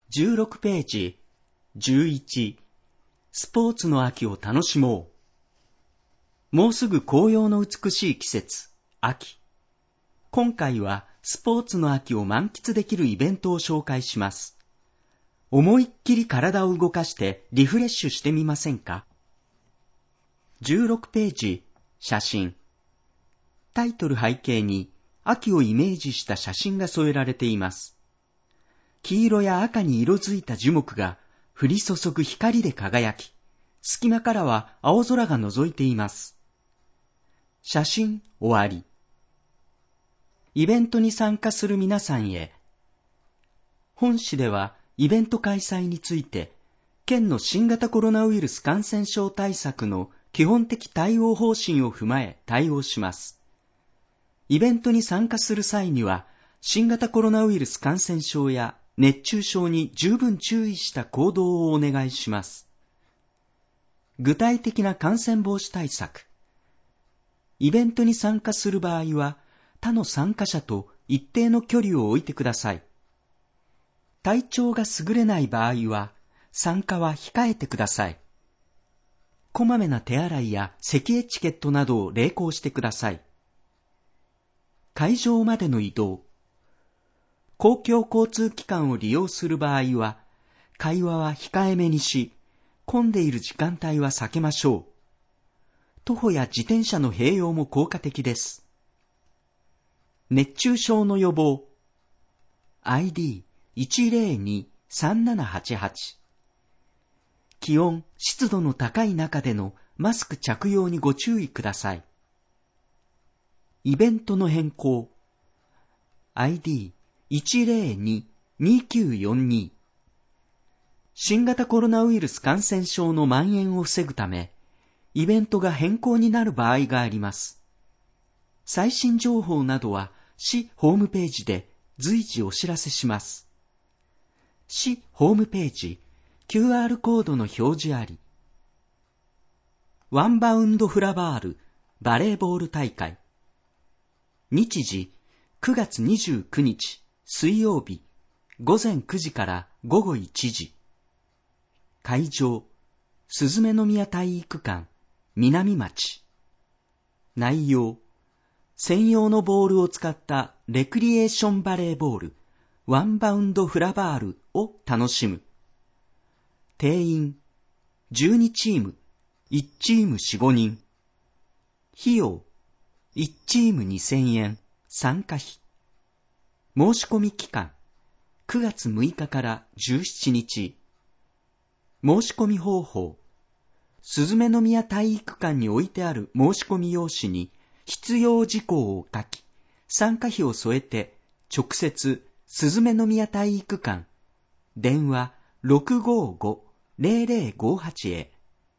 16ページ11スポーツの秋を楽しもう。もうすぐ紅葉の美しい季節、秋。今回はスポーツの秋を満喫できるイベントを紹介します。思いっきり体を動かしてリフレッシュしてみませんか？ 16 ページ写真。タイトル背景に秋をイメージした写真が添えられています。黄色や赤に色づいた樹木が降り注ぐ光で輝き、隙間からは青空が覗いています。写真終わり。イベントに参加する皆さんへ。本市ではイベント開催について、県の新型コロナウイルス感染症対策の基本的対応方針を踏まえ対応します。イベントに参加する際には、新型コロナウイルス感染症や熱中症に十分注意した行動をお願いします。具体的な感染防止対策。イベントに参加する場合は、他の参加者と一定の距離を置いてください。体調が優れない場合は、参加は控えてください。こまめな手洗いや咳エチケットなどを励行してください。会場までの移動。公共交通機関を利用する場合は、会話は控えめにし、混んでいる時間帯は避けましょう。徒歩や自転車の併用も効果的です。熱中症の予防。ID102-3788。気温・湿度の高い中でのマスク着用にご注意ください。イベントの変更。ID102-2942。新型コロナウイルス感染症の蔓延を防ぐため、イベントが変更になる場合があります。最新情報などは市ホームページで随時お知らせします。市ホームページ、QR コードの表示あり。ワンバウンドフラバールバレーボール大会。日時9月29日水曜日午前9時から午後1時。会場、すずめの宮体育館南町。内容、専用のボールを使ったレクリエーションバレーボールワンバウンドフラバールを楽しむ。定員12チーム1チーム 4,5 人。費用1チーム2000円参加費。申し込み期間9月6日から17日。申し込み方法、すずめの宮体育館に置いてある申し込み用紙に必要事項を書き、参加費を添えて直接すずめの宮体育館電話 655-0058 へ。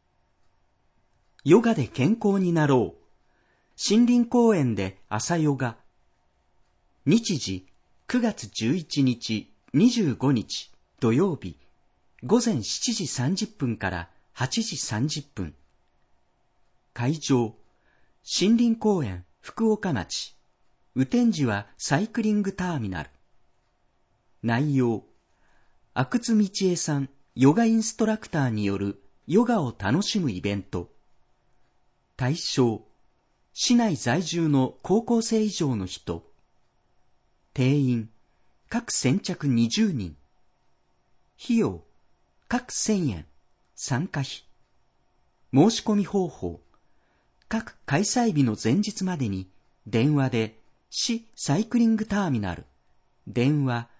ヨガで健康になろう。森林公園で朝ヨガ。日時9月11日25日土曜日午前7時30分から8時30分。会場、森林公園福岡町。雨天時はサイクリングターミナル。内容、阿久津道恵さんヨガインストラクターによるヨガを楽しむイベント。対象、市内在住の高校生以上の人。定員、各先着20人。費用、各1000円。参加費。申し込み方法、各開催日の前日までに電話で市サイクリングターミナル電話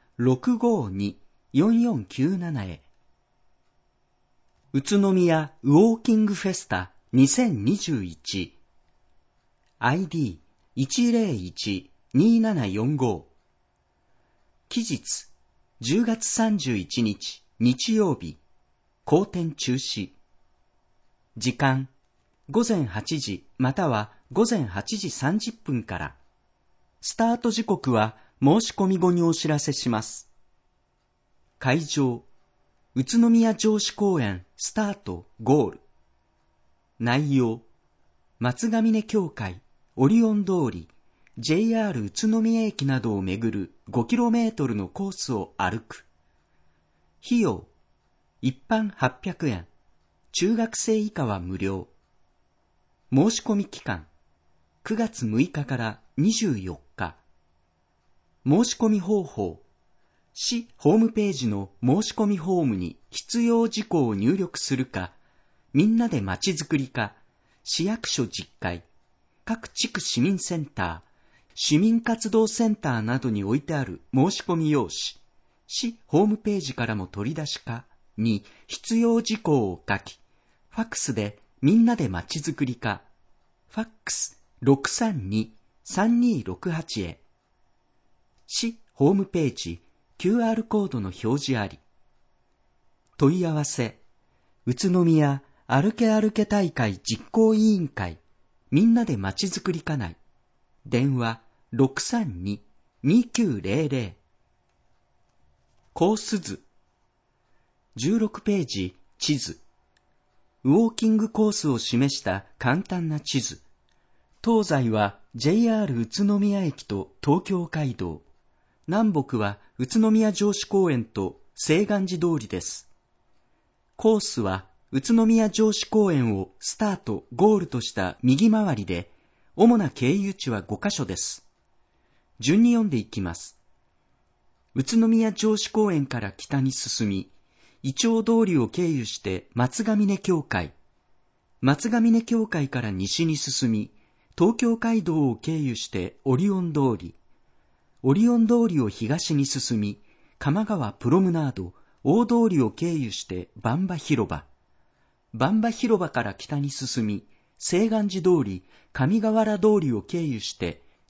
652-4497 へ。宇都宮ウォーキングフェスタ2021 ID101-2745。期日10月31日日曜日。後天中止。時間午前8時または午前8時30分から。スタート時刻は申し込み後にお知らせします。会場、宇都宮城址公園スタートゴール。内容、松ヶ峰教会、オリオン通り、JR 宇都宮駅などを巡る 5km のコースを歩く。 費用、一般800円、中学生以下は無料。申し込み期間、9月6日から24日。申し込み方法、市ホームページの申し込みフォームに必要事項を入力するか、みんなでまちづくり課、市役所実会、各地区市民センター、市民活動センターなどに置いてある申し込み用紙、市ホームページからも取り出し課に必要事項を書き、ファックスでみんなでまちづくり課、ファックス 632-3268 へ。市ホームページ QR コードの表示あり。問い合わせ、宇都宮歩け歩け大会実行委員会、みんなでまちづくり課内。電話 632-2900。コース図。16ページ地図。ウォーキングコースを示した簡単な地図。東西は JR 宇都宮駅と東京街道。南北は宇都宮城址公園と西岸寺通りです。コースは宇都宮城址公園をスタート・ゴールとした右回りで、主な経由地は5カ所です。順に読んでいきます。宇都宮城址公園から北に進み、イチョウ通りを経由して松ヶ峰教会、松ヶ峰教会から西に進み、東京街道を経由してオリオン通り、オリオン通りを東に進み、鎌川プロムナード、大通りを経由して番場広場、番場広場から北に進み、西岸寺通り、上河原通りを経由して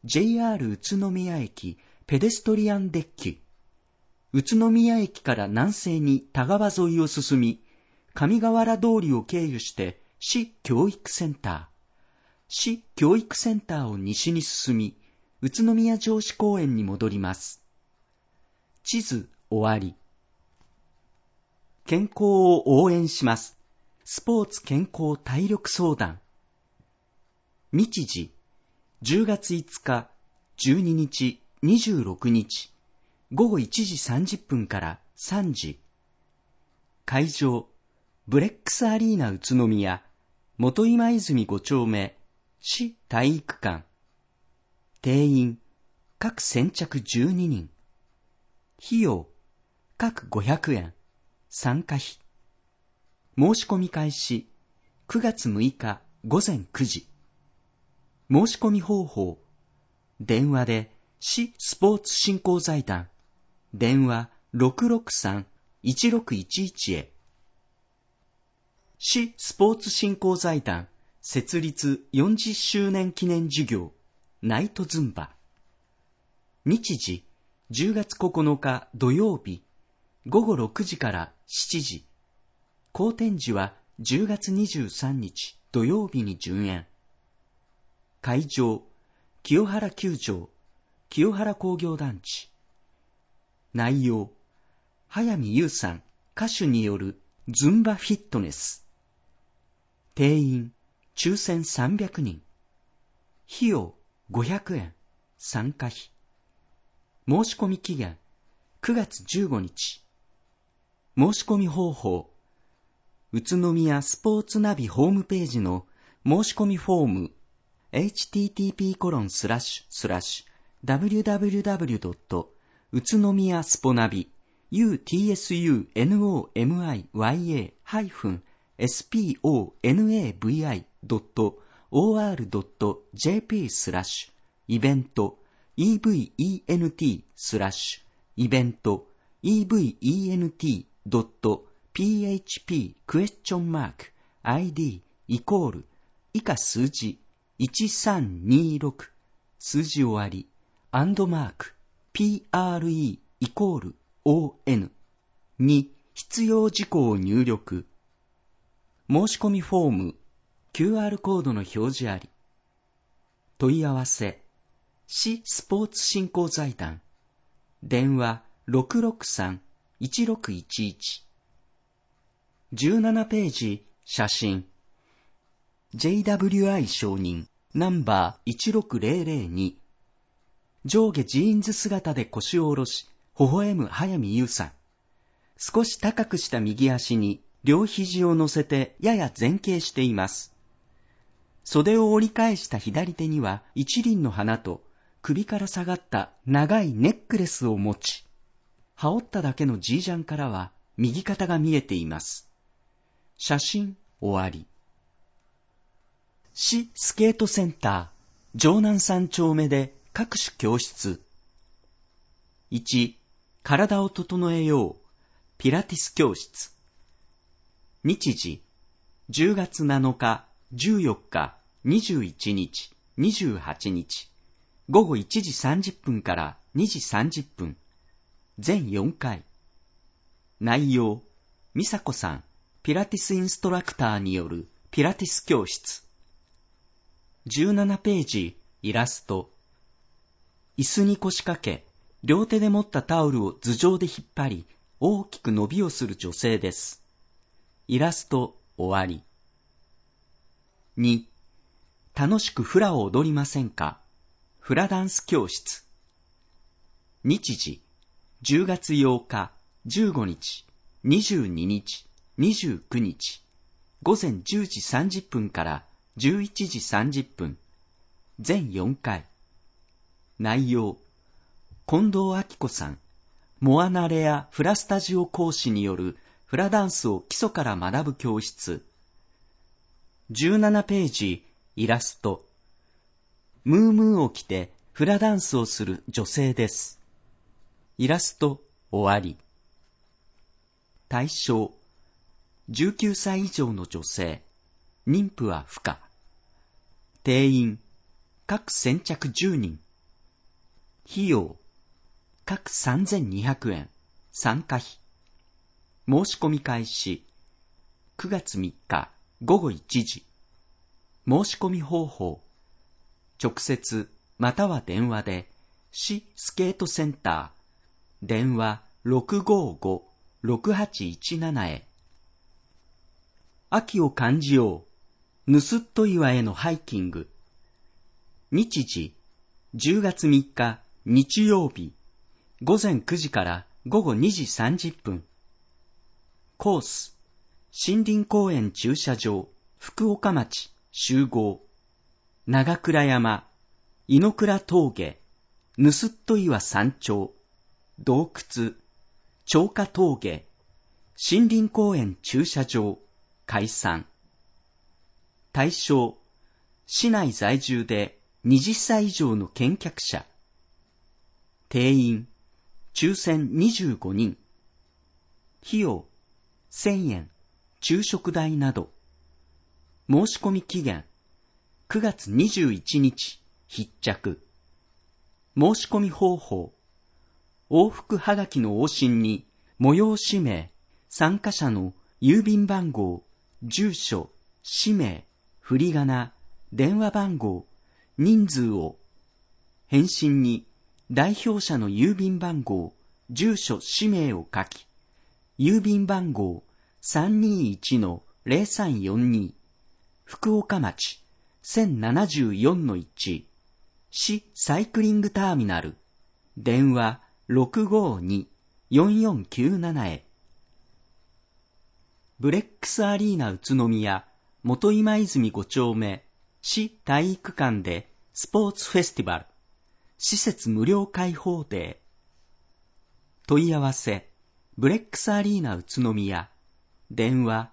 、JR 宇都宮駅、ペデストリアンデッキ、宇都宮駅から南西に田川沿いを進み、上河原通りを経由して、市教育センター、市教育センターを西に進み、宇都宮城址公園に戻ります。地図終わり。健康を応援します。スポーツ健康体力相談。日時、10月5日、12日、26日、午後1時30分から3時。会場、ブレックスアリーナ宇都宮、元今泉5丁目、市体育館。定員、各先着12人。費用、各500円。参加費。申し込み開始、9月6日午前9時。申し込み方法、電話で市スポーツ振興財団、電話 663-1611 へ。市スポーツ振興財団設立40周年記念事業ナイトズンバ。日時10月9日土曜日午後6時から7時。後展時は10月23日土曜日に順延。会場、清原球場、清原工業団地。内容、早見優さん、歌手によるズンバフィットネス。定員、抽選300人。費用、500円。参加費。申し込み期限、9月15日。申し込み方法、宇都宮スポーツナビホームページの申し込みフォーム、http://www. 宇都宮スポナビ utsunomiya-sponavi.or.jp/ イベント event/event event.php?id 以下数字1326数字終わりアンドマーク PRE イコール ON に必要事項を入力。申し込みフォーム QR コードの表示あり。問い合わせ市スポーツ振興財団電話 663-1611 17ページ写真 JWI 承認ナンバー16002上下ジーンズ姿で腰を下ろし微笑む早見優さん。 少し高くした右足に両肘を乗せてやや前傾しています。袖を折り返した左手には一輪の花と首から下がった長いネックレスを持ち、羽織っただけのジージャンからは右肩が見えています。写真終わり。市スケートセンター、城南3丁目で各種教室。1、体を整えよう、ピラティス教室。日時、10月7日、14日、21日、28日、午後1時30分から2時30分、全4回。内容、美佐子さん、ピラティスインストラクターによるピラティス教室。17ページ、イラスト。椅子に腰掛け、両手で持ったタオルを頭上で引っ張り、大きく伸びをする女性です。イラスト終わり。2、楽しくフラを踊りませんか？フラダンス教室。日時、10月8日、15日、22日、29日、午前10時30分から11時30分、全4回。内容、近藤明子さん、モアナレアフラスタジオ講師によるフラダンスを基礎から学ぶ教室。17ページ、イラスト。ムームーを着てフラダンスをする女性です。イラスト終わり。対象、19歳以上の女性、妊婦は不可。定員、各先着10人。費用、各3200円、参加費。申し込み開始、9月3日午後1時。申し込み方法、直接または電話で、市スケートセンター、電話 655-6817 へ。秋を感じよう、ヌスット岩へのハイキング。日時、10月3日日曜日、午前9時から午後2時30分。コース、森林公園駐車場、福岡町、集合。長倉山、井ノ倉峠、ヌスット岩山頂、洞窟、長華峠、森林公園駐車場、解散。対象、市内在住で20歳以上の見客者。定員、抽選25人。費用、1000円、昼食代など。申し込み期限、9月21日、必着。申し込み方法、往復はがきの往診に、催し名、参加者の郵便番号、住所、氏名、振り仮名、電話番号、人数を、返信に、代表者の郵便番号、住所、氏名を書き、郵便番号 321-0342、福岡町 1074-1、市サイクリングターミナル、電話 652-4497 へ。ブレックスアリーナ宇都宮元今泉5丁目市体育館でスポーツフェスティバル、施設無料開放デー。問い合わせ、ブレックスアリーナ宇都宮、電話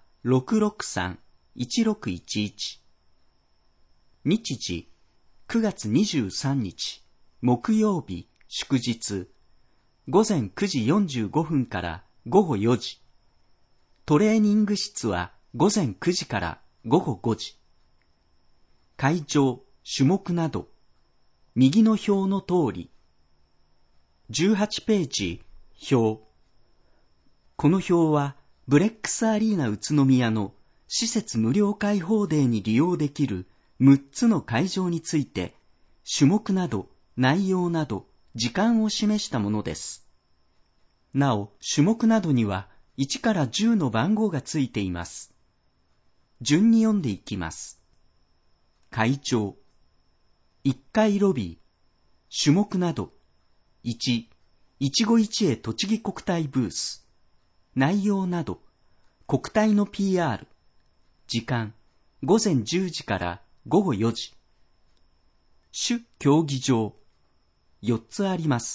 663-1611。日時、9月23日、木曜日、祝日、午前9時45分から午後4時。トレーニング室は午前9時から午後5時。会場、種目など、右の表の通り。18ページ、表。この表は、ブレックスアリーナ宇都宮の施設無料開放デーに利用できる6つの会場について、種目など、内容など、時間を示したものです。なお、種目などには、1から10の番号がついています。順に読んでいきます。会場、1階ロビー、種目など、1、いちご一会栃木国体ブース、 内容など、国体の PR。時間、午前10時から午後4時。主競技場、4つあります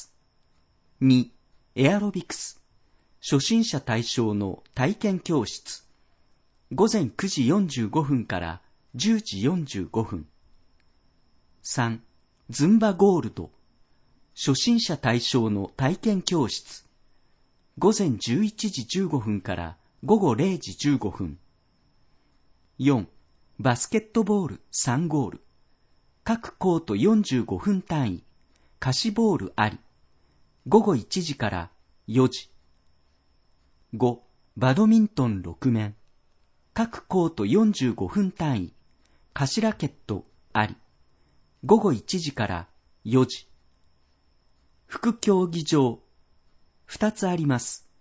。2、エアロビクス、初心者対象の体験教室。午前9時45分から10時45分。3、ズンバゴールド、初心者対象の体験教室。午前11時15分から午後0時15分。4、バスケットボール3ゴール。各コート45分単位。貸しボールあり。午後1時から4時。5、バドミントン6面。各コート45分単位。貸しラケットあり。午後1時から4時。副競技場、2つあります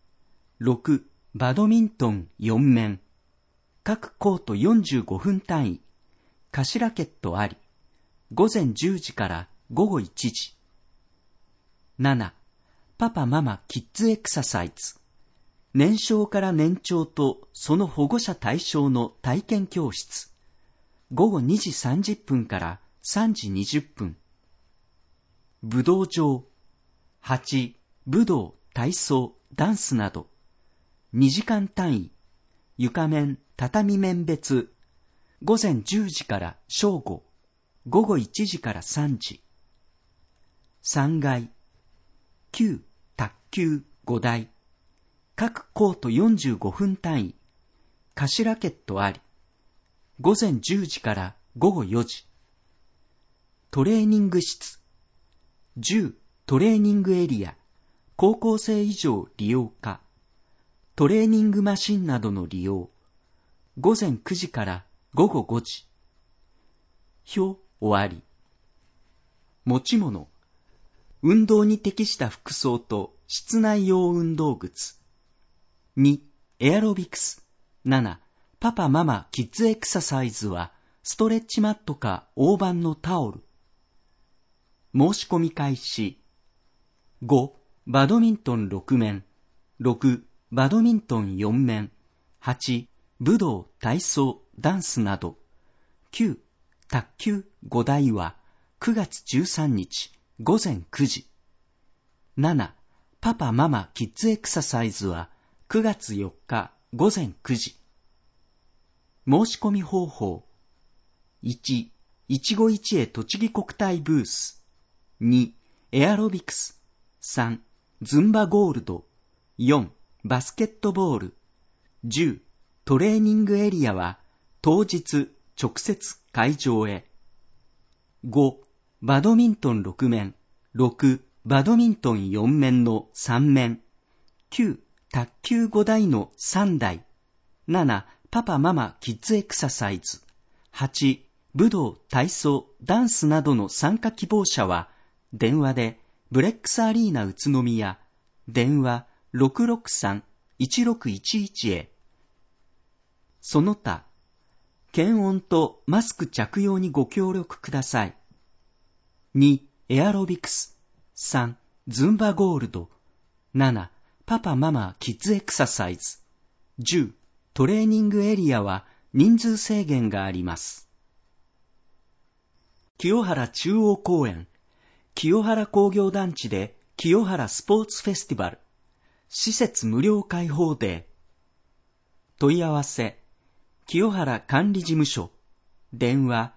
。6、バドミントン4面。各コート45分単位。貸しラケットあり。午前10時から午後1時。7、パパママキッズエクササイズ。年少から年長とその保護者対象の体験教室。午後2時30分から3時20分。武道場。8、武道、体操、ダンスなど。2時間単位。床面、畳面別。午前10時から正午。午後1時から3時。3階。9、卓球、5台。各コート45分単位。貸しラケットあり。午前10時から午後4時。トレーニング室。10、トレーニングエリア。高校生以上利用可。トレーニングマシンなどの利用。午前9時から午後5時。表終わり。持ち物。運動に適した服装と室内用運動靴。2、エアロビクス。7、パパママキッズエクササイズはストレッチマットか大判のタオル。申し込み開始。5、バドミントン6面。6、バドミントン4面。8、武道、体操、ダンスなど。9、卓球5台は9月13日午前9時。7、パパママキッズエクササイズは9月4日午前9時。申し込み方法。1、一期一会栃木国体ブース。2、エアロビクス。3、ズンバゴールド。4、バスケットボール。10、トレーニングエリアは当日直接会場へ。5、バドミントン6面。6、バドミントン4面の3面。9、卓球5台の3台。7、パパママキッズエクササイズ。8、武道、体操、ダンスなどの参加希望者は、電話でブレックスアリーナ宇都宮、電話 663-1611 へ。その他、検温とマスク着用にご協力ください。2、エアロビクス。3、ズンバゴールド。7、パパママキッズエクササイズ。10、トレーニングエリアは人数制限があります。清原中央公園、清原工業団地で清原スポーツフェスティバル。施設無料開放デー。問い合わせ、清原管理事務所。電話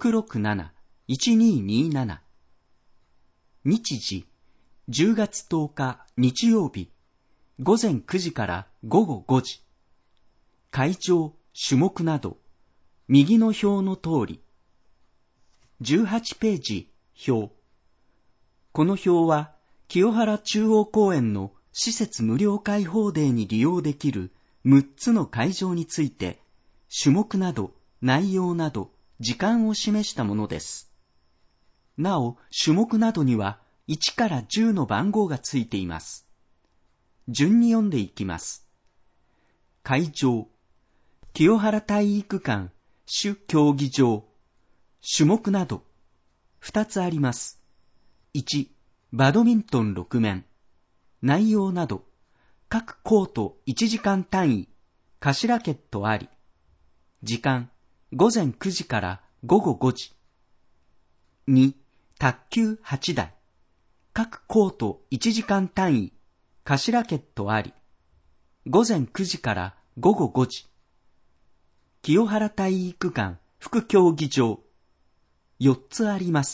667-1227。日時、10月10日日曜日。午前9時から午後5時。会場、種目など、右の表の通り。18ページ、表。この表は、清原中央公園の施設無料開放デーに利用できる6つの会場について、種目など、内容など、時間を示したものです。なお、種目などには1から10の番号がついています。順に読んでいきます。会場、清原体育館、主競技場。種目など、2つあります。1、バドミントン6面。内容など、 各コート1時間単位、貸しラケットあり。時間、午前9時から午後5時。2、卓球8台。各コート1時間単位、貸しラケットあり。午前9時から午後5時。清原体育館副競技場。4つあります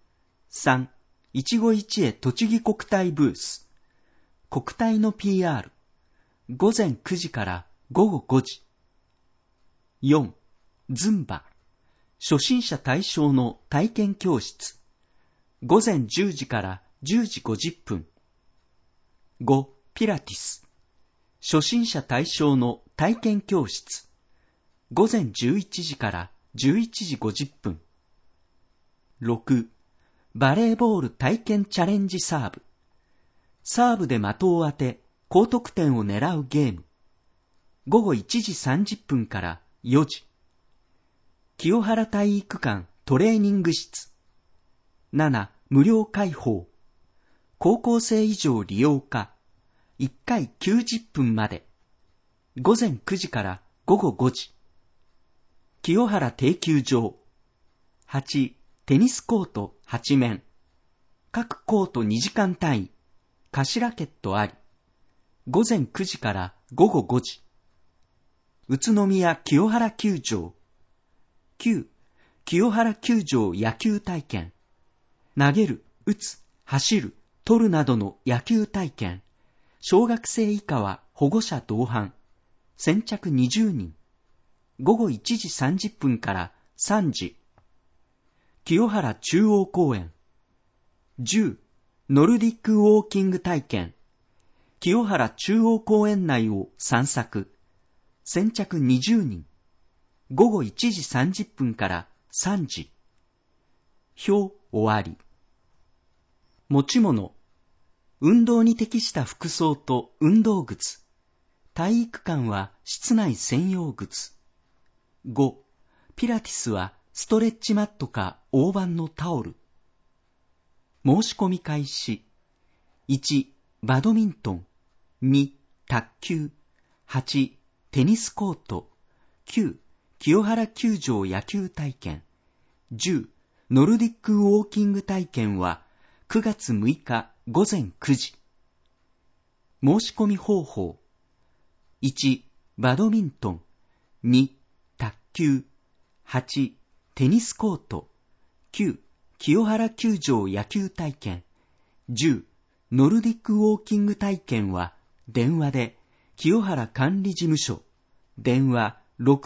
。3、一期一会栃木国体ブース。国体の PR。午前9時から午後5時。4、ズンバ。初心者対象の体験教室。午前10時から10時50分。5、ピラティス。初心者対象の体験教室。午前11時から11時50分。6、バレーボール体験チャレンジサーブ。サーブで的を当て、高得点を狙うゲーム。午後1時30分から4時。清原体育館トレーニング室。7、無料開放。高校生以上利用可。1回90分まで。午前9時から午後5時。清原定休場。8、テニスコート8面。各コート2時間単位。貸しラケットあり。午前9時から午後5時。宇都宮清原球場。9、清原球場野球体験。投げる、打つ、走る、取るなどの野球体験。小学生以下は保護者同伴。先着20人。午後1時30分から3時。清原中央公園。10、ノルディックウォーキング体験。清原中央公園内を散策。先着20人。午後1時30分から3時。表終わり。持ち物。運動に適した服装と運動靴。体育館は室内専用靴。5、ピラティスはストレッチマットか大判のタオル。申し込み開始。1、バドミントン。2、卓球。8、テニスコート。9、清原球場野球体験。10、ノルディックウォーキング体験は9月6日午前9時。申し込み方法。1、バドミントン。2、卓球。8、テニスコート。9、清原球場野球体験。10、ノルディックウォーキング体験は電話で清原管理事務所。電話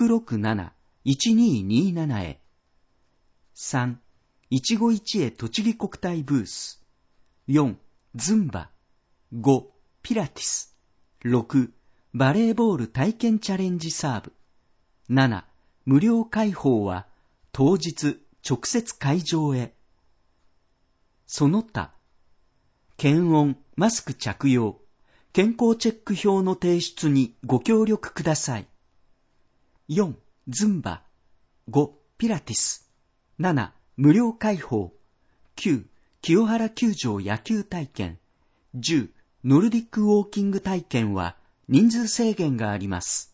667-1227 へ。3、一期一会栃木国体ブース。4、ズンバ。5、ピラティス。6、バレーボール体験チャレンジサーブ。7、無料開放は当日直接会場へ。その他、検温、マスク着用、健康チェック表の提出にご協力ください。4、ズンバ。5、ピラティス。7、無料開放。9、清原球場野球体験。10、ノルディックウォーキング体験は人数制限があります。